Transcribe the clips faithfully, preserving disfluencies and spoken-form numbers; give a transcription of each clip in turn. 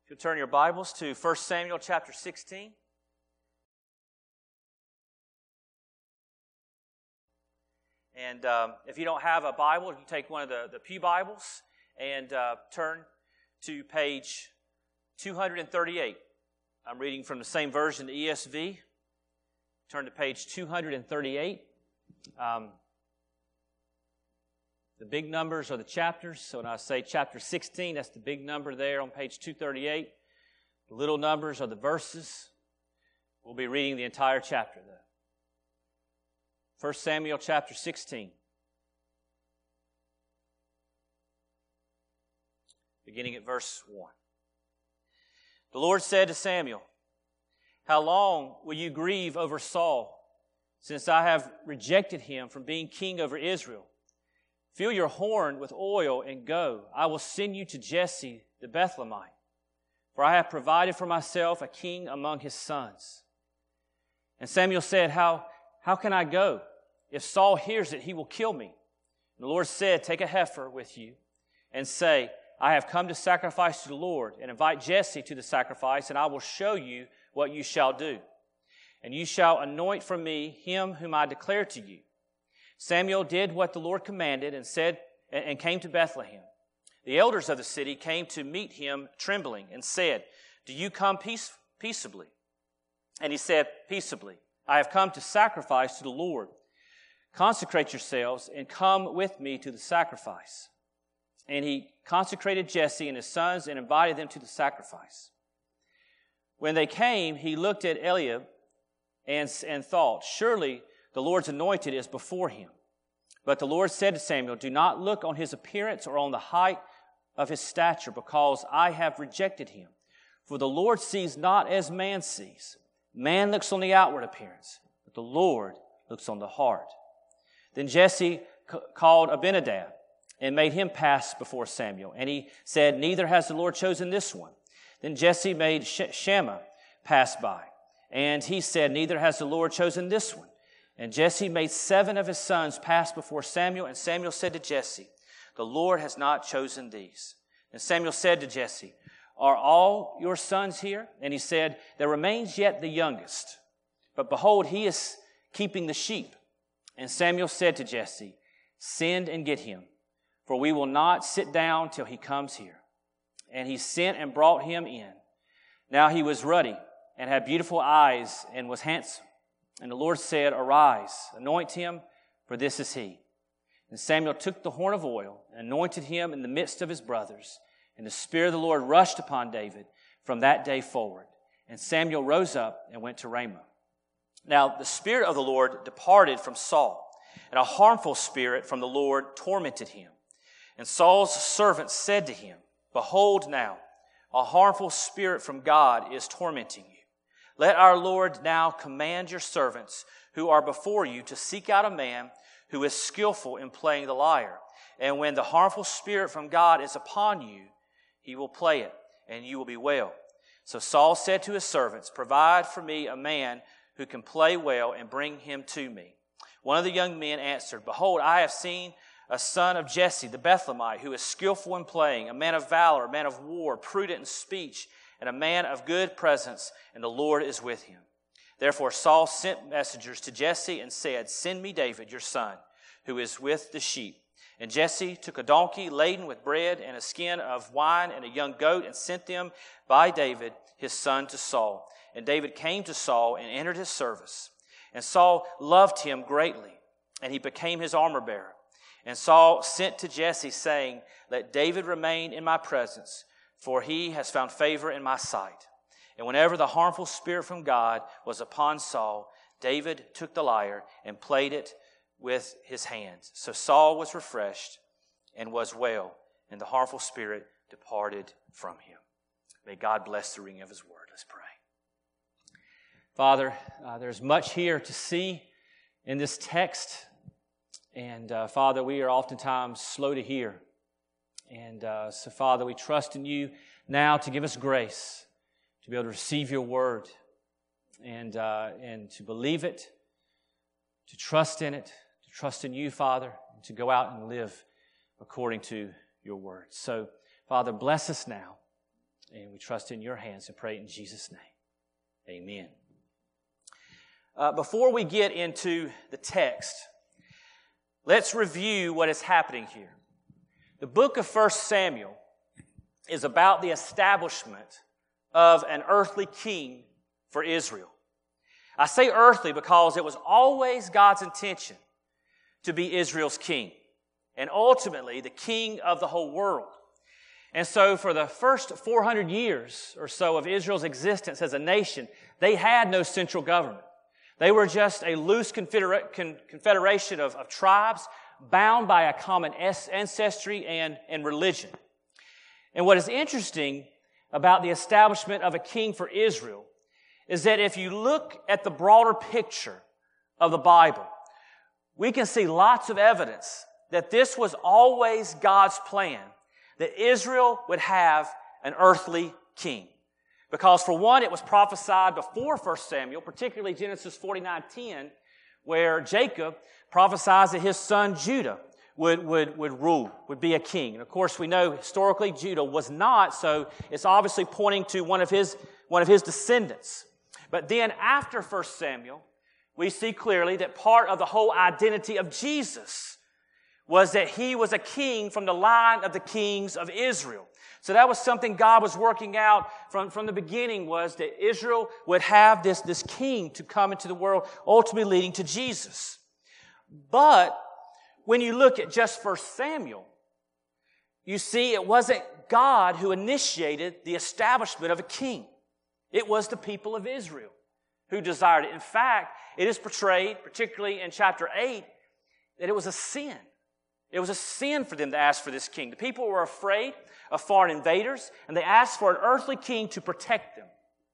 If you'll turn your Bibles to First Samuel chapter sixteen. And um, if you don't have a Bible, you can take one of the, the Pew Bibles and uh, turn to page two thirty-eight. I'm reading from the same version, the E S V. Turn to page two thirty-eight. Um, the big numbers are the chapters. So when I say chapter sixteen, that's the big number there on page two thirty-eight. The little numbers are the verses. We'll be reading the entire chapter, though. First Samuel chapter sixteen. Beginning at verse one. The Lord said to Samuel, "How long will you grieve over Saul, since I have rejected him from being king over Israel? Fill your horn with oil and go. I will send you to Jesse the Bethlehemite, for I have provided for myself a king among his sons." And Samuel said, How, how can I go? If Saul hears it, he will kill me. And the Lord said, "Take a heifer with you and say, I have come to sacrifice to the Lord, and invite Jesse to the sacrifice, and I will show you what you shall do. And you shall anoint for me him whom I declare to you." Samuel did what the Lord commanded and said, and came to Bethlehem. The elders of the city came to meet him trembling and said, "Do you come peace, peaceably?" And he said, "Peaceably. I have come to sacrifice to the Lord. Consecrate yourselves and come with me to the sacrifice." And he consecrated Jesse and his sons and invited them to the sacrifice. When they came, he looked at Eliab and, and thought, "Surely the Lord's anointed is before him." But the Lord said to Samuel, "Do not look on his appearance or on the height of his stature, because I have rejected him. For the Lord sees not as man sees. Man looks on the outward appearance, but the Lord looks on the heart." Then Jesse c- called Abinadab and made him pass before Samuel. And he said, "Neither has the Lord chosen this one." Then Jesse made Sh- Shammah pass by. And he said, "Neither has the Lord chosen this one." And Jesse made seven of his sons pass before Samuel. And Samuel said to Jesse, "The Lord has not chosen these." And Samuel said to Jesse, "Are all your sons here?" And he said, "There remains yet the youngest. But behold, he is keeping the sheep." And Samuel said to Jesse, "Send and get him, for we will not sit down till he comes here." And he sent and brought him in. Now he was ruddy and had beautiful eyes and was handsome. And the Lord said, "Arise, anoint him, for this is he." And Samuel took the horn of oil and anointed him in the midst of his brothers. And the Spirit of the Lord rushed upon David from that day forward. And Samuel rose up and went to Ramah. Now the Spirit of the Lord departed from Saul, and a harmful spirit from the Lord tormented him. And Saul's servants said to him, "Behold now, a harmful spirit from God is tormenting you. Let our Lord now command your servants who are before you to seek out a man who is skillful in playing the lyre. And when the harmful spirit from God is upon you, he will play it, and you will be well." So Saul said to his servants, "Provide for me a man who can play well, and bring him to me." One of the young men answered, "Behold, I have seen a son of Jesse the Bethlehemite, who is skillful in playing, a man of valor, a man of war, prudent in speech, and a man of good presence, and the Lord is with him." Therefore Saul sent messengers to Jesse and said, "Send me David, your son, who is with the sheep." And Jesse took a donkey laden with bread and a skin of wine and a young goat, and sent them by David, his son, to Saul. And David came to Saul and entered his service. And Saul loved him greatly, and he became his armor-bearer. And Saul sent to Jesse, saying, "Let David remain in my presence, for he has found favor in my sight." And whenever the harmful spirit from God was upon Saul, David took the lyre and played it with his hands. So Saul was refreshed and was well, and the harmful spirit departed from him. May God bless the reading of his word. Let's pray. Father, uh, there's much here to see in this text. And uh, Father, we are oftentimes slow to hear. And uh, so, Father, we trust in you now to give us grace to be able to receive your word and uh, and to believe it, to trust in it, to trust in you, Father, and to go out and live according to your word. So, Father, bless us now. And we trust in your hands and pray in Jesus' name. Amen. Uh, before we get into the text, let's review what is happening here. The book of First Samuel is about the establishment of an earthly king for Israel. I say earthly because it was always God's intention to be Israel's king, and ultimately the king of the whole world. And so for the first four hundred years or so of Israel's existence as a nation, they had no central government. They were just a loose confedera- con- confederation of, of tribes bound by a common es- ancestry and, and religion. And what is interesting about the establishment of a king for Israel is that if you look at the broader picture of the Bible, we can see lots of evidence that this was always God's plan, that Israel would have an earthly king. Because for one, it was prophesied before First Samuel, particularly Genesis forty-nine ten, where Jacob prophesies that his son Judah would, would, would rule, would be a king. And of course, we know historically Judah was not, so it's obviously pointing to one of his, one of his descendants. But then after First Samuel, we see clearly that part of the whole identity of Jesus was that he was a king from the line of the kings of Israel. So that was something God was working out from, from the beginning, was that Israel would have this, this king to come into the world, ultimately leading to Jesus. But when you look at just First Samuel, you see it wasn't God who initiated the establishment of a king. It was the people of Israel who desired it. In fact, it is portrayed, particularly in chapter eight, that it was a sin. It was a sin for them to ask for this king. The people were afraid of foreign invaders, and they asked for an earthly king to protect them.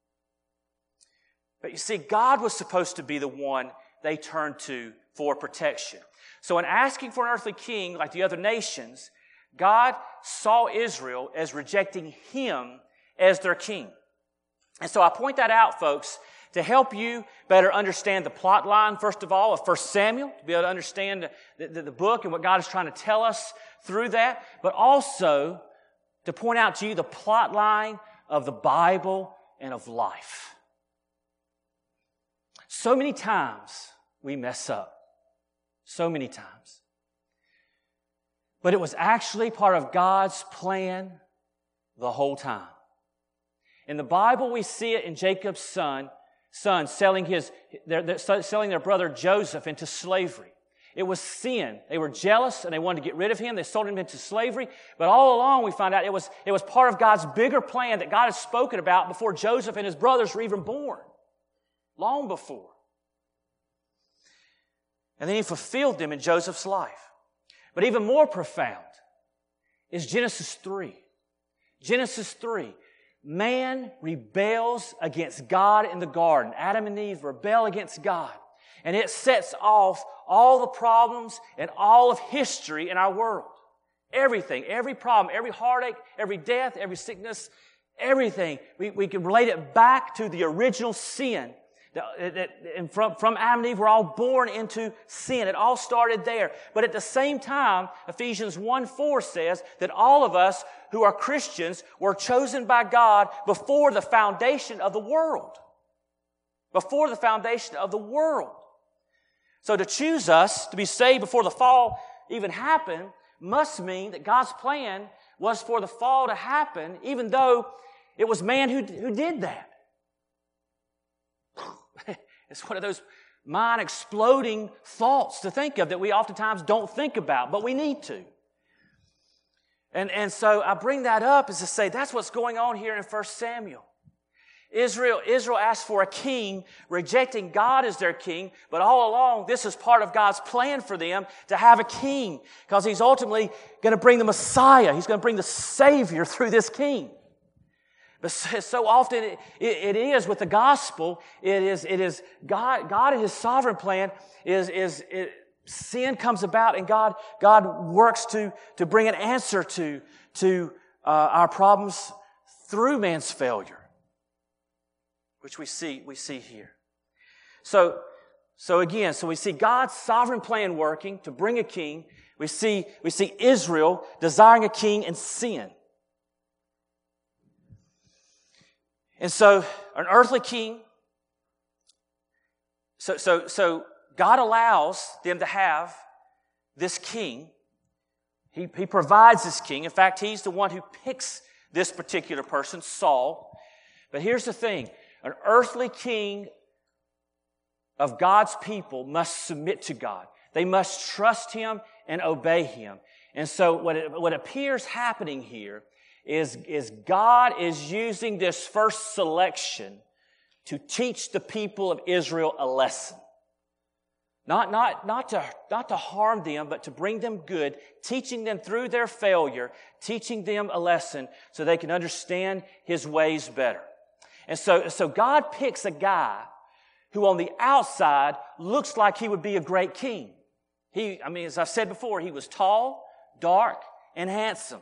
But you see, God was supposed to be the one they turned to for protection. So in asking for an earthly king like the other nations, God saw Israel as rejecting Him as their king. And so I point that out, folks, to help you better understand the plot line, first of all, of First Samuel, to be able to understand the, the, the book and what God is trying to tell us through that, but also to point out to you the plot line of the Bible and of life. So many times we mess up. So many times. But it was actually part of God's plan the whole time. In the Bible, we see it in Jacob's son, son selling his, their, their, selling their brother Joseph into slavery. It was sin. They were jealous and they wanted to get rid of him. They sold him into slavery. But all along we find out it was, it was part of God's bigger plan that God had spoken about before Joseph and his brothers were even born. Long before. And then He fulfilled them in Joseph's life. But even more profound is Genesis three. Genesis three. Man rebels against God in the garden. Adam and Eve rebel against God. And it sets off all the problems and all of history in our world. Everything, every problem, every heartache, every death, every sickness, everything. We, we can relate it back to the original sin. That, that, and from, from Adam and Eve, we're all born into sin. It all started there. But at the same time, Ephesians one four says that all of us who are Christians were chosen by God before the foundation of the world. Before the foundation of the world. So to choose us to be saved before the fall even happened must mean that God's plan was for the fall to happen, even though it was man who, who did that. It's one of those mind-exploding thoughts to think of that we oftentimes don't think about, but we need to. And, and so I bring that up is to say that's what's going on here in First Samuel. Israel, Israel asked for a king, rejecting God as their king, but all along this is part of God's plan for them to have a king, because He's ultimately going to bring the Messiah. He's going to bring the Savior through this king. But so often it, it is with the gospel, it is, it is God, God in His sovereign plan is, is it, sin comes about and God, God works to, to bring an answer to, to uh, our problems through man's failure, which we see, we see here. So, so again, so we see God's sovereign plan working to bring a king. We see, we see Israel desiring a king and sin. And so, an earthly king, so, so, so God allows them to have this king. He, he provides this king. In fact, he's the one who picks this particular person, Saul. But here's the thing. An earthly king of God's people must submit to God. They must trust Him and obey Him. And so what, it, what appears happening here is, is God is using this first selection to teach the people of Israel a lesson. Not, not, not, to, not to harm them, but to bring them good, teaching them through their failure, teaching them a lesson so they can understand His ways better. And so, so God picks a guy who on the outside looks like he would be a great king. He, I mean, as I've said before, he was tall, dark, and handsome.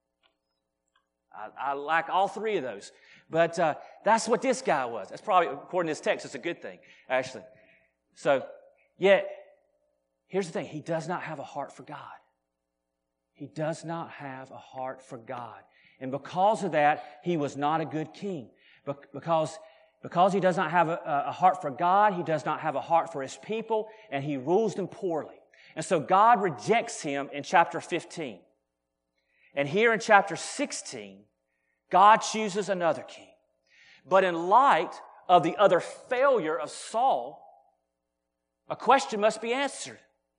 I, I like all three of those. But uh, that's what this guy was. That's probably, according to this text, it's a good thing, actually. So, yet, here's the thing. He does not have a heart for God. He does not have a heart for God. And because of that, he was not a good king. Because, because he does not have a, a heart for God, he does not have a heart for his people, and he rules them poorly. And so God rejects him in chapter fifteen. And here in chapter sixteen, God chooses another king. But in light of the utter failure of Saul, a question must be answered.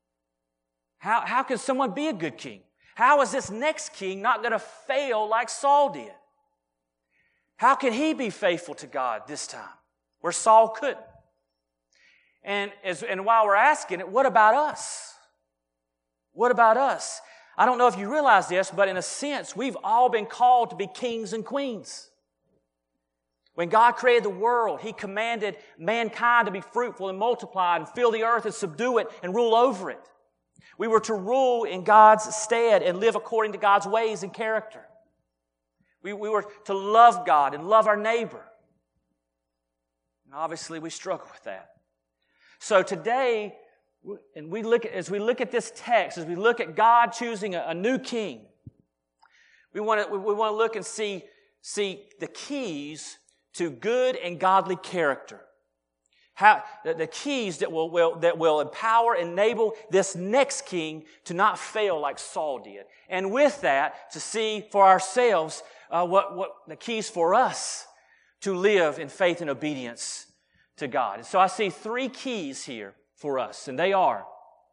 How, how can someone be a good king? How is this next king not going to fail like Saul did? How can he be faithful to God this time, where Saul couldn't? And, as, and while we're asking it, what about us? What about us? I don't know if you realize this, but in a sense, we've all been called to be kings and queens. When God created the world, He commanded mankind to be fruitful and multiply and fill the earth and subdue it and rule over it. We were to rule in God's stead and live according to God's ways and character. We, we were to love God and love our neighbor. And obviously, we struggle with that. So today, and we look at, as we look at this text, as we look at God choosing a, a new king, we want to we want to look and see see the keys to good and godly character. How the, the keys that will, will that will empower, enable this next king to not fail like Saul did, and with that to see for ourselves uh, what what the keys for us to live in faith and obedience to God. And so I see three keys here for us, and they are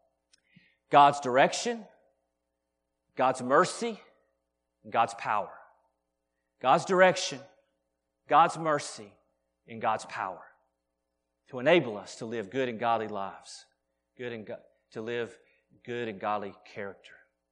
God's direction, God's mercy, and God's power. God's direction, God's mercy, and God's power to enable us to live good and godly lives, good and go- to live good and godly character.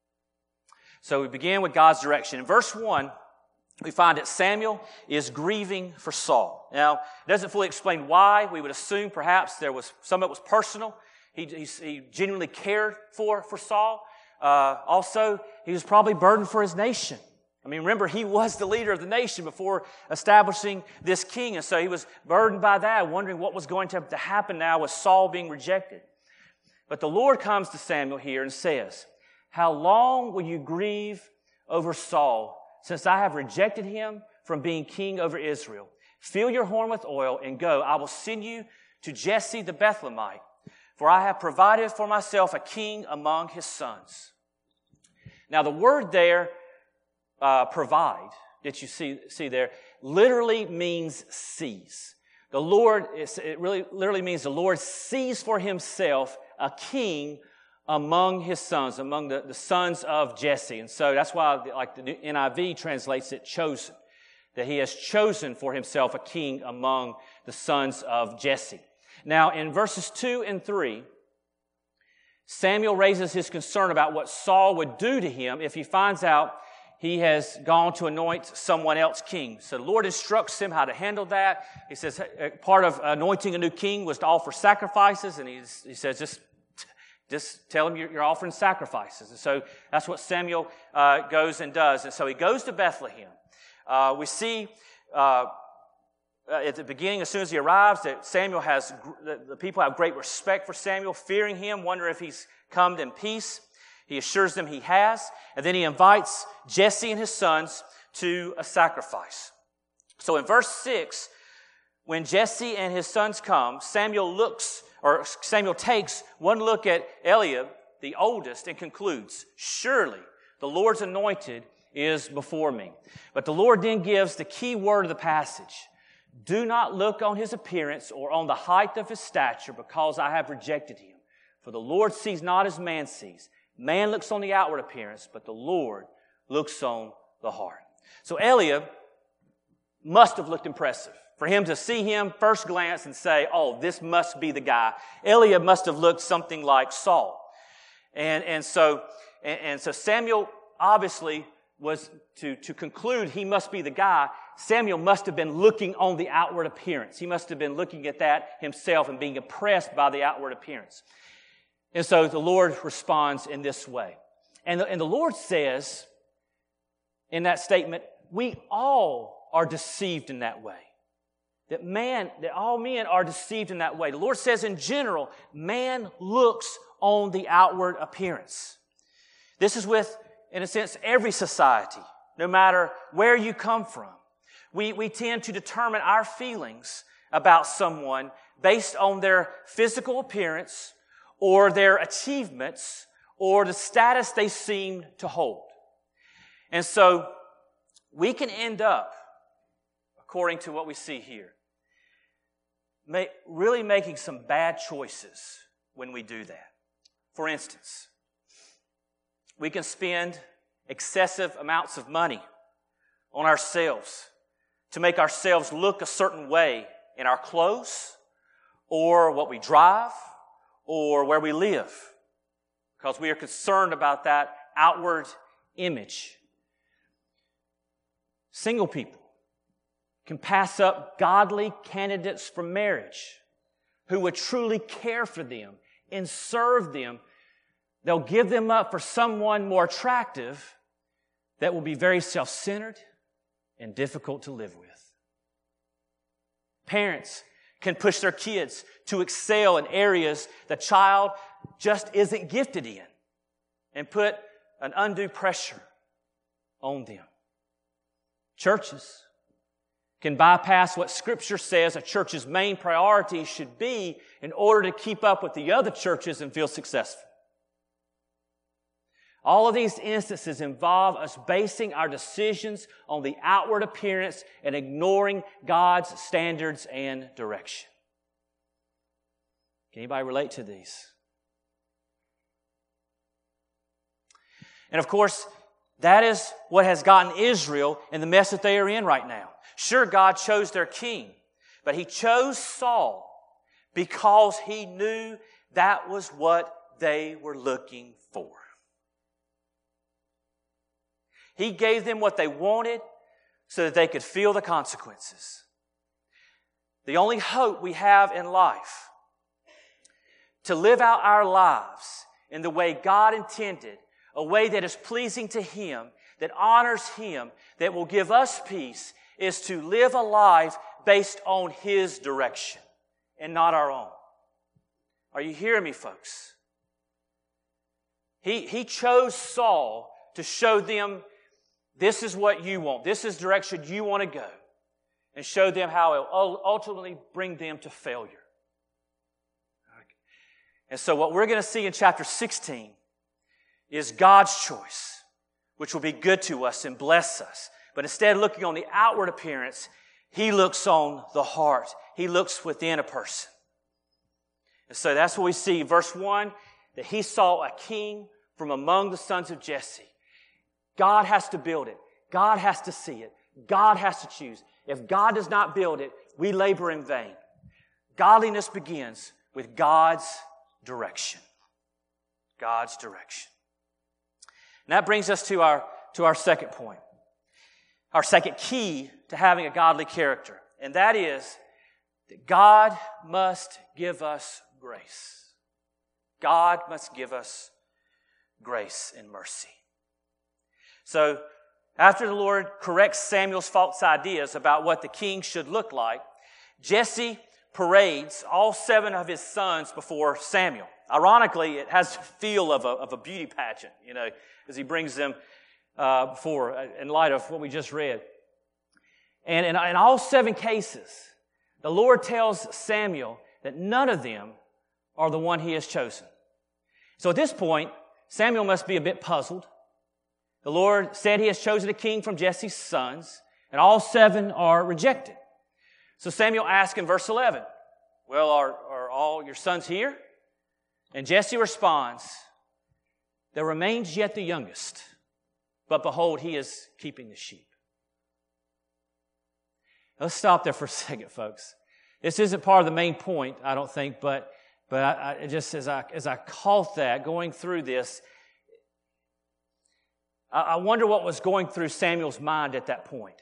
So we begin with God's direction. In verse one, we find that Samuel is grieving for Saul. Now, it doesn't fully explain why. We would assume perhaps there was some of it was personal. He, he, he genuinely cared for, for Saul. Uh, also, he was probably burdened for his nation. I mean, remember, he was the leader of the nation before establishing this king. And so he was burdened by that, wondering what was going to, to happen now with Saul being rejected. But the Lord comes to Samuel here and says, "How long will you grieve over Saul, since I have rejected him from being king over Israel? Fill your horn with oil and go. I will send you to Jesse the Bethlehemite, for I have provided for myself a king among his sons." Now, the word there, uh, provide, that you see, see there, literally means seize. The Lord, it really literally means the Lord sees for himself a king among his sons, among the, the sons of Jesse. And so that's why, like the N I V translates it, chosen. That he has chosen for himself a king among the sons of Jesse. Now, in verses two and three, Samuel raises his concern about what Saul would do to him if he finds out he has gone to anoint someone else king. So the Lord instructs him how to handle that. He says part of anointing a new king was to offer sacrifices, and he's, he says just Just tell him you're offering sacrifices. And so that's what Samuel uh, goes and does. And so he goes to Bethlehem. Uh, we see uh, at the beginning, as soon as he arrives, that Samuel has, the people have great respect for Samuel, fearing him, wonder if he's come in peace. He assures them he has. And then he invites Jesse and his sons to a sacrifice. So in verse six, when Jesse and his sons come, Samuel looks, or Samuel takes one look at Eliab, the oldest, and concludes, surely the Lord's anointed is before me. But the Lord then gives the key word of the passage. Do not look on his appearance or on the height of his stature, because I have rejected him. For the Lord sees not as man sees. Man looks on the outward appearance, but the Lord looks on the heart. So Eliab must have looked impressive. For him to see him first glance and say, oh, this must be the guy. Eliab must have looked something like Saul. And, and so, and, and so Samuel obviously was to, to conclude he must be the guy. Samuel must have been looking on the outward appearance. He must have been looking at that himself and being impressed by the outward appearance. And so the Lord responds in this way. And the, and the Lord says in that statement, we all are deceived in that way. That man, that all men are deceived in that way. The Lord says in general, man looks on the outward appearance. This is with, in a sense, every society, no matter where you come from. We, we tend to determine our feelings about someone based on their physical appearance or their achievements or the status they seem to hold. And so we can end up, according to what we see here, Make, really making some bad choices when we do that. For instance, we can spend excessive amounts of money on ourselves to make ourselves look a certain way in our clothes or what we drive or where we live, because we are concerned about that outward image. Single people can pass up godly candidates for marriage who would truly care for them and serve them. They'll give them up for someone more attractive that will be very self-centered and difficult to live with. Parents can push their kids to excel in areas the child just isn't gifted in and put an undue pressure on them. Churches can bypass what Scripture says a church's main priority should be in order to keep up with the other churches and feel successful. All of these instances involve us basing our decisions on the outward appearance and ignoring God's standards and direction. Can anybody relate to these? And of course, that is what has gotten Israel in the mess that they are in right now. Sure, God chose their king, but He chose Saul because He knew that was what they were looking for. He gave them what they wanted so that they could feel the consequences. The only hope we have in life to live out our lives in the way God intended, a way that is pleasing to Him, that honors Him, that will give us peace, is to live a life based on His direction and not our own. Are you hearing me, folks? He, he chose Saul to show them, this is what you want. This is the direction you want to go. And show them how it will ultimately bring them to failure. And so what we're going to see in chapter sixteen is God's choice, which will be good to us and bless us. But instead of looking on the outward appearance, He looks on the heart. He looks within a person. And so that's what we see. Verse one, that He saw a king from among the sons of Jesse. God has to build it. God has to see it. God has to choose. If God does not build it, we labor in vain. Godliness begins with God's direction. God's direction. And that brings us to our, to our second point. Our second key to having a godly character. And that is that God must give us grace. God must give us grace and mercy. So, after the Lord corrects Samuel's false ideas about what the king should look like, Jesse parades all seven of his sons before Samuel. Ironically, it has the feel of a, of a beauty pageant, you know, as he brings them uh, before, in light of what we just read. And in, in all seven cases, the Lord tells Samuel that none of them are the one he has chosen. So at this point, Samuel must be a bit puzzled. The Lord said he has chosen a king from Jesse's sons, and all seven are rejected. So Samuel asks in verse eleven, well, are, are all your sons here? And Jesse responds, there remains yet the youngest, but behold, he is keeping the sheep. Let's stop there for a second, folks. This isn't part of the main point, I don't think, but but I, I just as I as I caught that going through this, I, I wonder what was going through Samuel's mind at that point.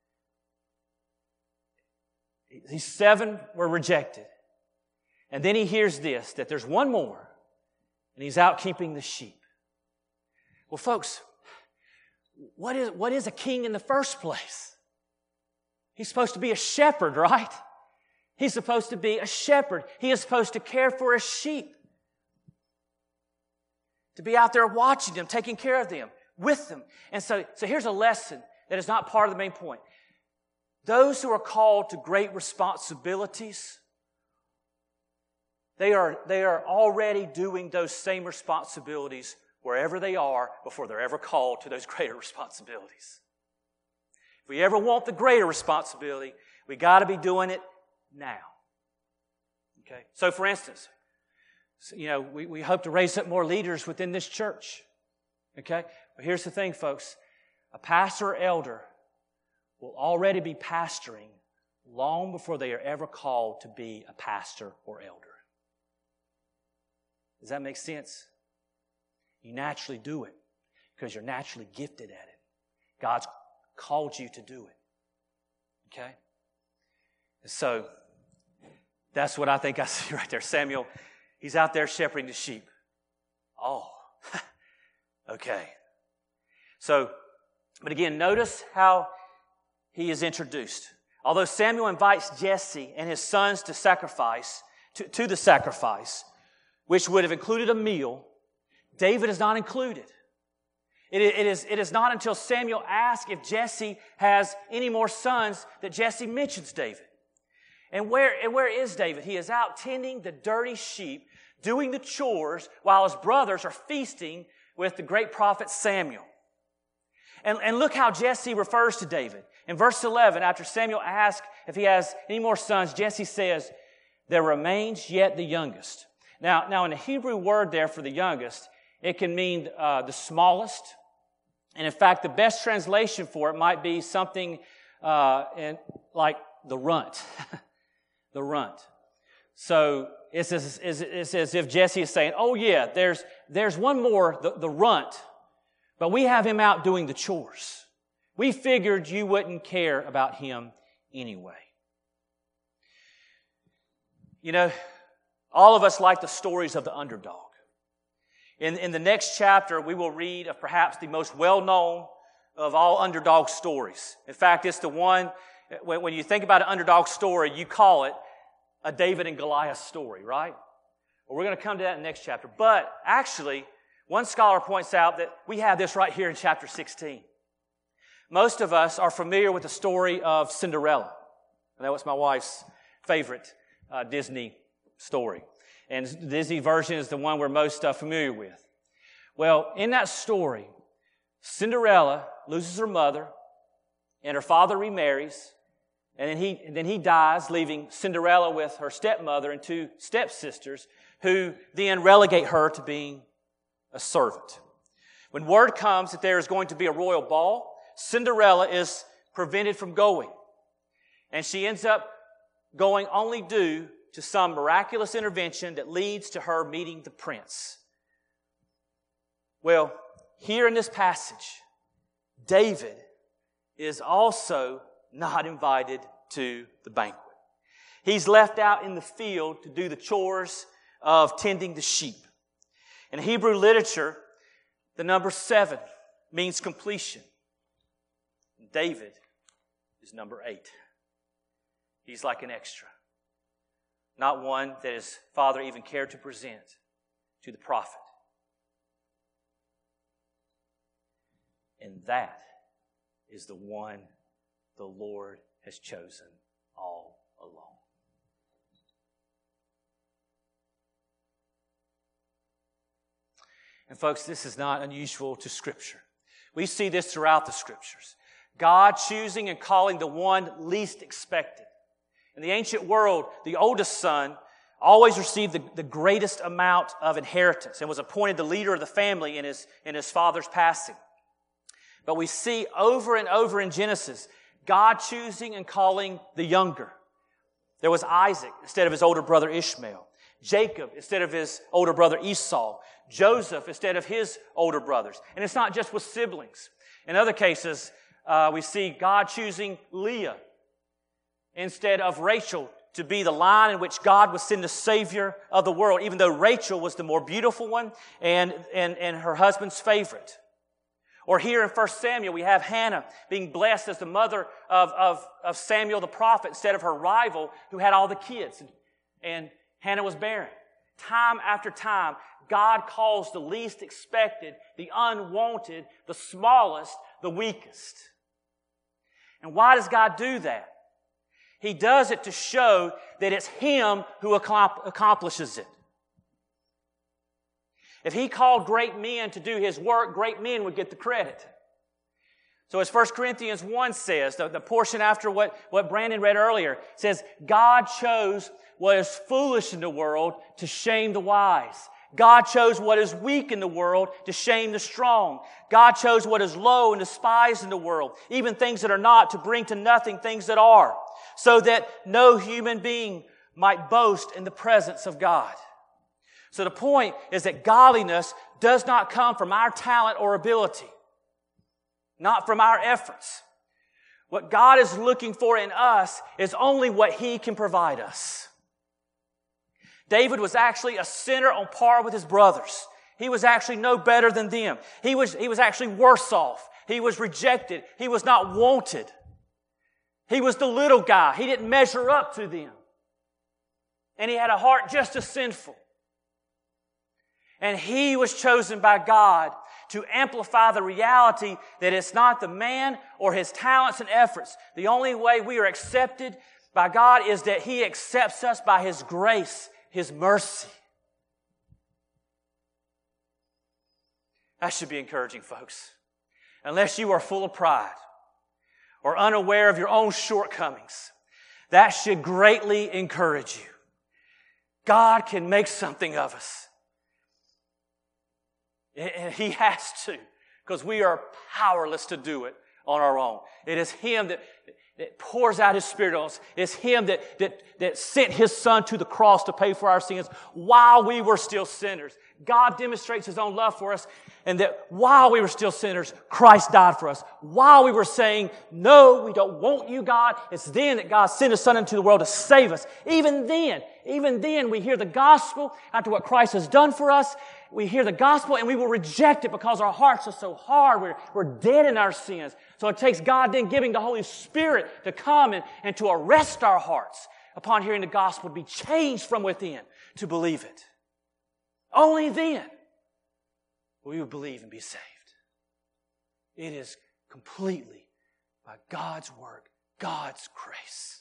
These seven were rejected, and then he hears this: that there's one more, and he's out keeping the sheep. Well, folks, what is what is a king in the first place? He's supposed to be a shepherd, right? He's supposed to be a shepherd. He is supposed to care for his sheep. To be out there watching them, taking care of them, with them. And so, so here's a lesson that is not part of the main point. Those who are called to great responsibilities, they are, they are already doing those same responsibilities wherever they are before they're ever called to those greater responsibilities. If we ever want the greater responsibility, we got to be doing it now. Okay? So for instance, you know, we, we hope to raise up more leaders within this church. Okay? But here's the thing, folks. A pastor or elder will already be pastoring long before they are ever called to be a pastor or elder. Does that make sense? You naturally do it because you're naturally gifted at it. God's called you to do it. Okay? And so, that's what I think I see right there. Samuel, he's out there shepherding the sheep. Oh, okay. So, but again, notice how he is introduced. Although Samuel invites Jesse and his sons to sacrifice, to, to the sacrifice, which would have included a meal, David is not included. It, it, is, it is not until Samuel asks if Jesse has any more sons that Jesse mentions David. And where, and where is David? He is out tending the dirty sheep, doing the chores, while his brothers are feasting with the great prophet Samuel. And, and look how Jesse refers to David. In verse eleven, after Samuel asks if he has any more sons, Jesse says, there remains yet the youngest. Now, now in the Hebrew word there for the youngest, it can mean uh, the smallest. And in fact, the best translation for it might be something uh, in, like the runt. The runt. So it's as, it's as if Jesse is saying, oh yeah, there's, there's one more, the, the runt, but we have him out doing the chores. We figured you wouldn't care about him anyway. You know, all of us like the stories of the underdog. In, in the next chapter, we will read of perhaps the most well-known of all underdog stories. In fact, it's the one, when, when you think about an underdog story, you call it a David and Goliath story, right? Well, we're going to come to that in the next chapter. But actually, one scholar points out that we have this right here in chapter sixteen. Most of us are familiar with the story of Cinderella. And that was my wife's favorite uh, Disney story. And the Disney version is the one we're most uh, familiar with. Well, in that story, Cinderella loses her mother, and her father remarries, and then he, and then he dies, leaving Cinderella with her stepmother and two stepsisters, who then relegate her to being a servant. When word comes that there is going to be a royal ball, Cinderella is prevented from going, and she ends up going only due to some miraculous intervention that leads to her meeting the prince. Well, here in this passage, David is also not invited to the banquet. He's left out in the field to do the chores of tending the sheep. In Hebrew literature, the number seven means completion. David is number eight. He's like an extra. Not one that his father even cared to present to the prophet. And that is the one the Lord has chosen all along. And folks, this is not unusual to Scripture. We see this throughout the Scriptures. God choosing and calling the one least expected. In the ancient world, the oldest son always received the, the greatest amount of inheritance and was appointed the leader of the family in his, in his father's passing. But we see over and over in Genesis, God choosing and calling the younger. There was Isaac instead of his older brother Ishmael. Jacob instead of his older brother Esau. Joseph instead of his older brothers. And it's not just with siblings. In other cases, uh, we see God choosing Leah instead of Rachel to be the line in which God would send the Savior of the world, even though Rachel was the more beautiful one and, and, and her husband's favorite. Or here in First Samuel, we have Hannah being blessed as the mother of, of, of Samuel the prophet instead of her rival who had all the kids. And, and Hannah was barren. Time after time, God calls the least expected, the unwanted, the smallest, the weakest. And why does God do that? He does it to show that it's Him who accomplishes it. If He called great men to do His work, great men would get the credit. So as First Corinthians one says, the, the portion after what, what Brandon read earlier, says, God chose what is foolish in the world to shame the wise. God chose what is weak in the world to shame the strong. God chose what is low and despised in the world, even things that are not, to bring to nothing things that are, so that no human being might boast in the presence of God. So the point is that godliness does not come from our talent or ability, not from our efforts. What God is looking for in us is only what He can provide us. David was actually a sinner on par with his brothers. He was actually no better than them. He was, he was actually worse off. He was rejected. He was not wanted. He was the little guy. He didn't measure up to them. And he had a heart just as sinful. And he was chosen by God to amplify the reality that it's not the man or his talents and efforts. The only way we are accepted by God is that He accepts us by His grace, His mercy. That should be encouraging, folks. Unless you are full of pride or unaware of your own shortcomings, that should greatly encourage you. God can make something of us. And He has to, because we are powerless to do it on our own. It is Him that, that pours out His Spirit on us. It's Him that, that, that sent His Son to the cross to pay for our sins while we were still sinners. God demonstrates His own love for us, and that while we were still sinners, Christ died for us. While we were saying, no, we don't want you, God, it's then that God sent His Son into the world to save us. Even then, even then we hear the gospel after what Christ has done for us. We hear the gospel and we will reject it because our hearts are so hard. We're, we're dead in our sins. So it takes God then giving the Holy Spirit to come and, and to arrest our hearts upon hearing the gospel, to be changed from within to believe it. Only then will we believe and be saved. It is completely by God's work, God's grace.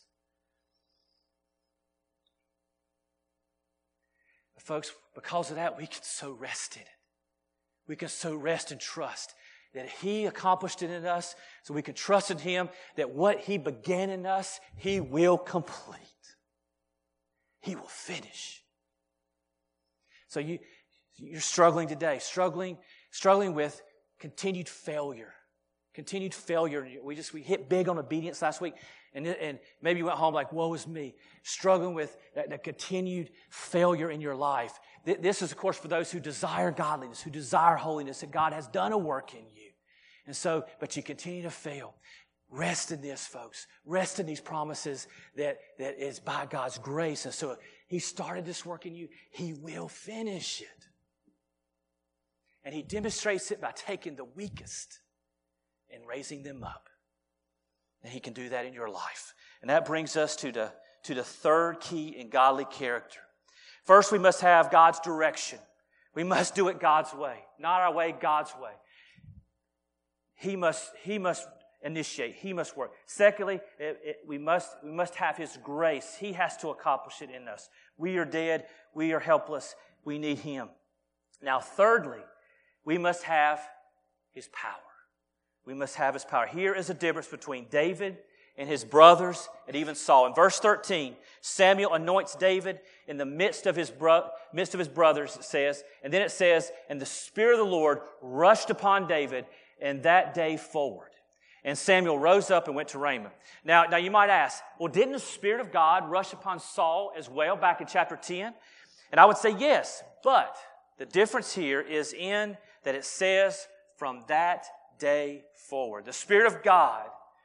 But folks, because of that, we can so rest in it. We can so rest and trust that He accomplished it in us, so we can trust in Him that what He began in us, He will complete. He will finish. So you, you're struggling today, struggling, struggling with continued failure. Continued failure. We just, we hit big on obedience last week, and, and maybe you went home like, woe is me. Struggling with that, that continued failure in your life. This is, of course, for those who desire godliness, who desire holiness, that God has done a work in you. And so, but you continue to fail. Rest in this, folks. Rest in these promises that, that is by God's grace. And so He started this work in you. He will finish it. And He demonstrates it by taking the weakest and raising them up. And He can do that in your life. And that brings us to the, to the third key in godly character. First, we must have God's direction. We must do it God's way. Not our way, God's way. He must, he must initiate. He must work. Secondly, it, it, we must we must have His grace. He has to accomplish it in us. We are dead. We are helpless. We need Him. Now, thirdly, we must have His power. We must have His power. Here is a difference between David and his brothers and even Saul. In verse thirteen, Samuel anoints David in the midst of his bro- midst of his brothers, it says. And then it says, and the Spirit of the Lord rushed upon David, and that day forward. And Samuel rose up and went to Ramah. Now, now you might ask, well, didn't the Spirit of God rush upon Saul as well back in chapter ten? And I would say yes, but the difference here is in that it says from that day forward. The Spirit of God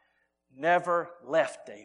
never left David.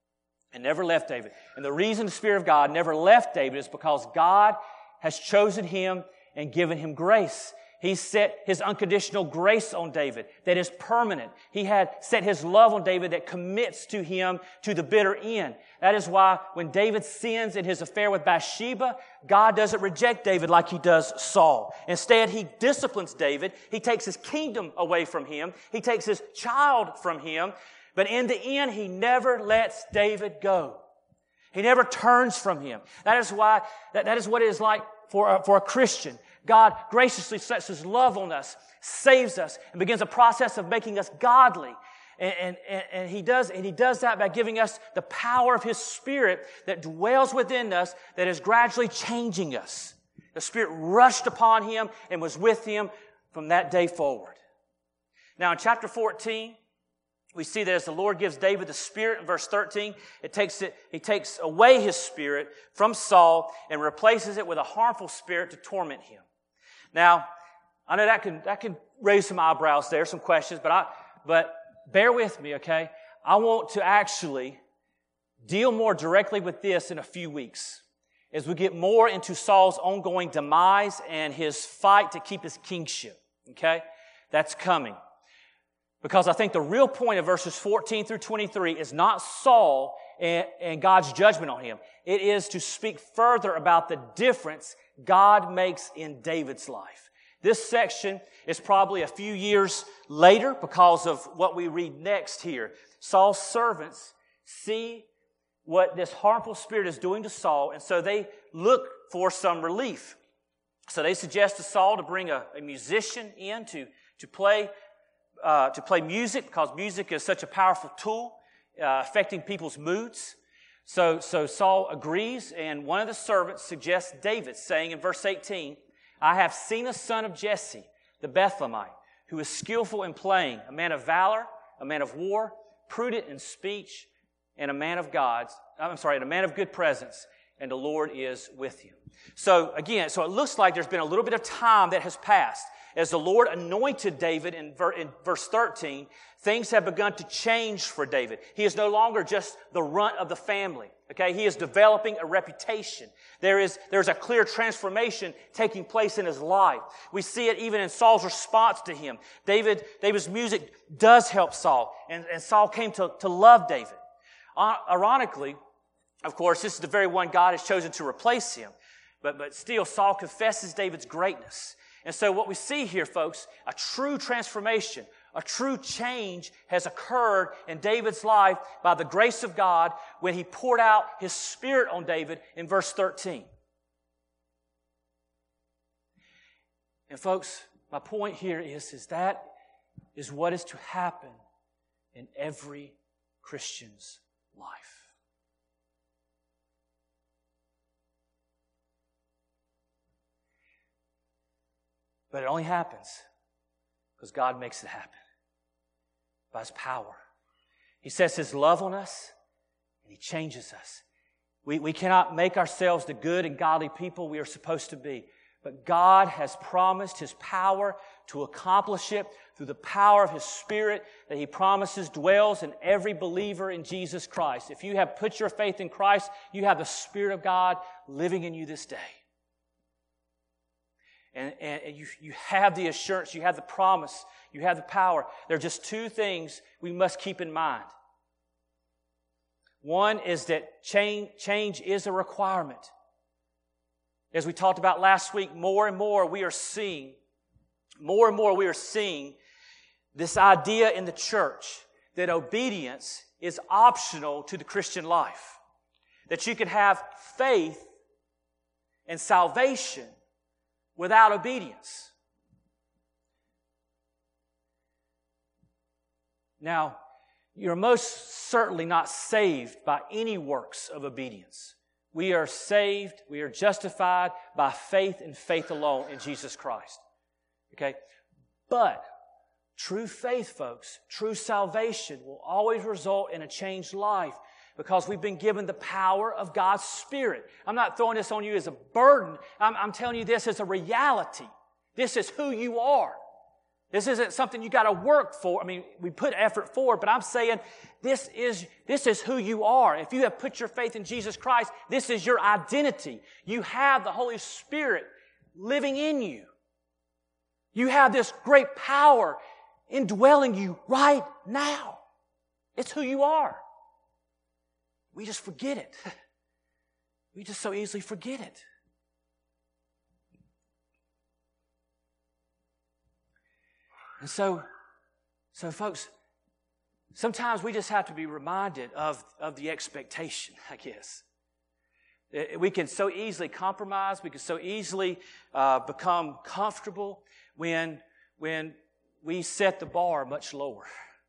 And never left David. And the reason the Spirit of God never left David is because God has chosen him and given him grace. He set His unconditional grace on David that is permanent. He had set His love on David that commits to him to the bitter end. That is why when David sins in his affair with Bathsheba, God doesn't reject David like He does Saul. Instead, He disciplines David. He takes his kingdom away from him. He takes his child from him. But in the end, He never lets David go. He never turns from him. That is why, that, that is what it is like for a, for a Christian. God graciously sets His love on us, saves us, and begins a process of making us godly. And, and, and He does, and He does that by giving us the power of His Spirit that dwells within us, that is gradually changing us. The Spirit rushed upon him and was with him from that day forward. Now in chapter fourteen, we see that as the Lord gives David the Spirit in verse thirteen, it takes it, He takes away His Spirit from Saul and replaces it with a harmful spirit to torment him. Now, I know that can, that can raise some eyebrows there, some questions, but I, but bear with me, okay? I want to actually deal more directly with this in a few weeks as we get more into Saul's ongoing demise and his fight to keep his kingship, okay? That's coming. Because I think the real point of verses fourteen through twenty-three is not Saul and, and God's judgment on him. It is to speak further about the difference God makes in David's life. This section is probably a few years later because of what we read next here. Saul's servants see what this harmful spirit is doing to Saul, and so they look for some relief. So they suggest to Saul to bring a, a musician in to, to play Uh, to play music, because music is such a powerful tool uh, affecting people's moods. So, so Saul agrees, and one of the servants suggests David, saying in verse eighteen, I have seen a son of Jesse, the Bethlehemite, who is skillful in playing, a man of valor, a man of war, prudent in speech, and a man of God's, I'm sorry, and a man of good presence, and the Lord is with him. So again, so it looks like there's been a little bit of time that has passed. As the Lord anointed David in, ver- in verse thirteen, things have begun to change for David. He is no longer just the runt of the family. Okay, he is developing a reputation. There is there's a clear transformation taking place in his life. We see it even in Saul's response to him. David David's music does help Saul, and, and Saul came to, to love David. Uh, ironically, of course, this is the very one God has chosen to replace him. But but still, Saul confesses David's greatness. And so what we see here, folks, a true transformation, a true change has occurred in David's life by the grace of God when He poured out His Spirit on David in verse thirteen. And folks, my point here is, is that is what is to happen in every Christian's life. But it only happens because God makes it happen by His power. He sets His love on us and He changes us. We, we cannot make ourselves the good and godly people we are supposed to be. But God has promised His power to accomplish it through the power of His Spirit that He promises dwells in every believer in Jesus Christ. If you have put your faith in Christ, you have the Spirit of God living in you this day. And, and you, you have the assurance, you have the promise, you have the power. There are just two things we must keep in mind. One is that change, change is a requirement. As we talked about last week, more and more we are seeing, more and more we are seeing this idea in the church that obedience is optional to the Christian life. That you can have faith and salvation without obedience. Now, you're most certainly not saved by any works of obedience. We are saved, we are justified by faith and faith alone in Jesus Christ. Okay? But true faith, folks, true salvation will always result in a changed life because we've been given the power of God's Spirit. I'm not throwing this on you as a burden. I'm, I'm telling you this as a reality. This is who you are. This isn't something you got to work for. I mean, we put effort forward, but I'm saying this is, this is who you are. If you have put your faith in Jesus Christ, this is your identity. You have the Holy Spirit living in you. You have this great power indwelling you right now. It's who you are. We just forget it. We just so easily forget it. And so, so folks, sometimes we just have to be reminded of, of the expectation, I guess. We can so easily compromise. We can so easily uh, become comfortable when, when we set the bar much lower.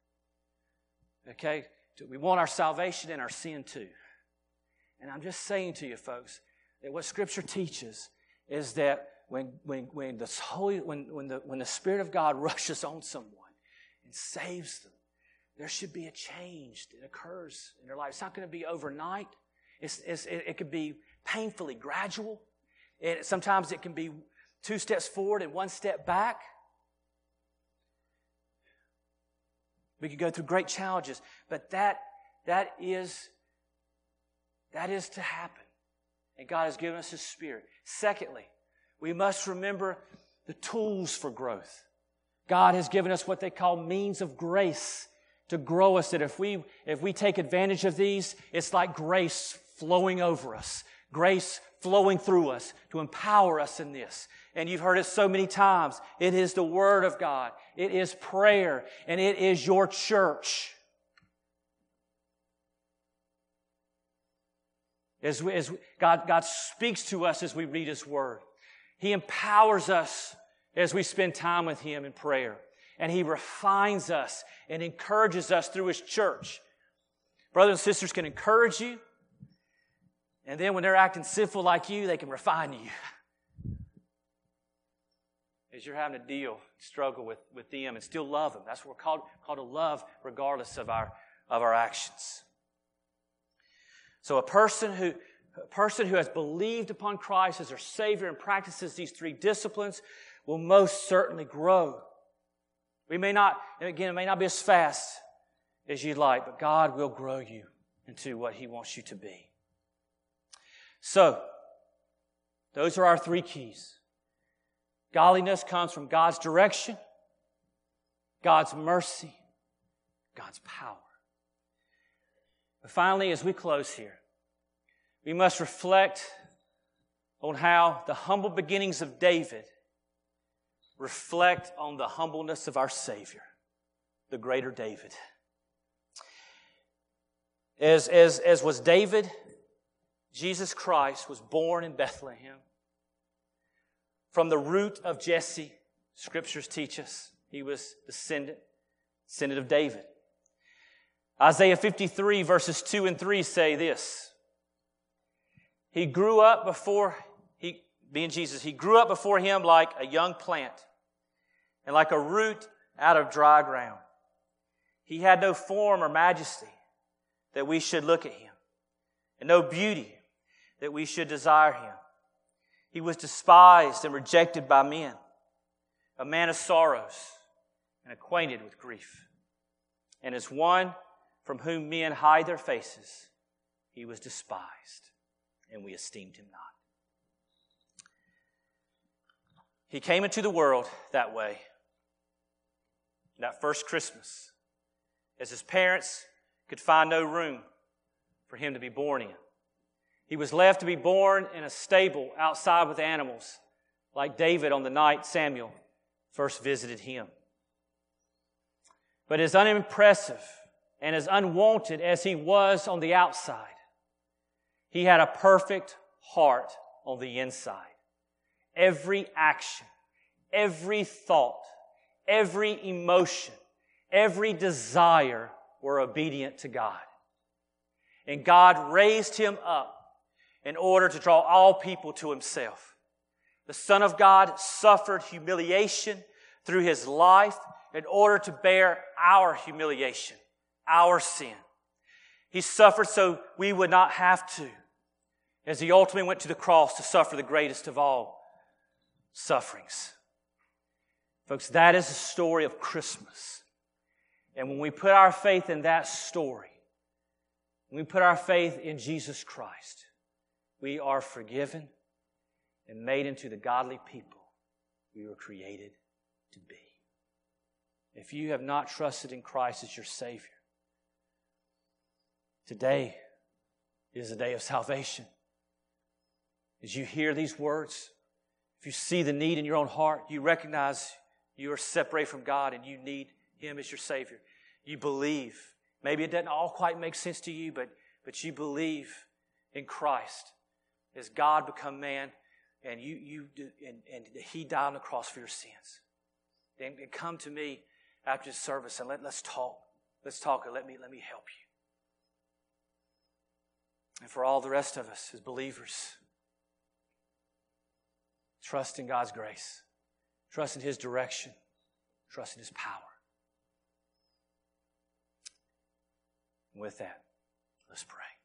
Okay? We want our salvation and our sin too. And I'm just saying to you, folks, that what Scripture teaches is that when when when the Holy when when the when the Spirit of God rushes on someone and saves them, there should be a change that occurs in their life. It's not going to be overnight. It's, it's it, it could be painfully gradual. It, sometimes it can be two steps forward and one step back. We could go through great challenges, but that that is that is to happen. And God has given us His Spirit. Secondly, we must remember the tools for growth. God has given us what they call means of grace to grow us, that if we if we take advantage of these, it's like grace flowing over us, grace flowing through us to empower us in this. And you've heard it so many times. It is the Word of God. It is prayer. And it is your church. As, we, as we, God, God speaks to us as we read His Word. He empowers us as we spend time with Him in prayer. And He refines us and encourages us through His church. Brothers and sisters can encourage you. And then when they're acting sinful like you, they can refine you. As you're having to deal, struggle with, with them and still love them. That's what we're called, called to love regardless of our, of our actions. So a person who A person who has believed upon Christ as their Savior and practices these three disciplines will most certainly grow. We may not, and again, it may not be as fast as you'd like, but God will grow you into what He wants you to be. So, those are our three keys. Godliness comes from God's direction, God's mercy, God's power. But finally, as we close here, we must reflect on how the humble beginnings of David reflect on the humbleness of our Savior, the greater David. As, as, as was David, Jesus Christ was born in Bethlehem. From the root of Jesse, Scriptures teach us, he was descendant, descendant of David. Isaiah fifty-three verses two and three say this. He grew up before, he, being Jesus, he grew up before Him like a young plant and like a root out of dry ground. He had no form or majesty that we should look at Him, and no beauty that we should desire Him. He was despised and rejected by men, a man of sorrows and acquainted with grief. And as one from whom men hide their faces, He was despised, and we esteemed Him not. He came into the world that way, that first Christmas, as His parents could find no room for Him to be born in. He was left to be born in a stable outside with animals, like David on the night Samuel first visited him. But as unimpressive and as unwanted as he was on the outside, he had a perfect heart on the inside. Every action, every thought, every emotion, every desire were obedient to God. And God raised him up in order to draw all people to himself. The Son of God suffered humiliation through his life in order to bear our humiliation, our sin. He suffered so we would not have to, as he ultimately went to the cross to suffer the greatest of all sufferings. Folks, that is the story of Christmas. And when we put our faith in that story, when we put our faith in Jesus Christ, we are forgiven and made into the godly people we were created to be. If you have not trusted in Christ as your Savior, today is a day of salvation. As you hear these words, if you see the need in your own heart, you recognize you are separated from God and you need Him as your Savior. You believe. Maybe it doesn't all quite make sense to you, but, but you believe in Christ as God become man, and you you do, and, and He died on the cross for your sins. Then come to me after the service and let, let's talk. Let's talk and let me let me help you. And for all the rest of us as believers, trust in God's grace. Trust in His direction. Trust in His power. And with that, let's pray.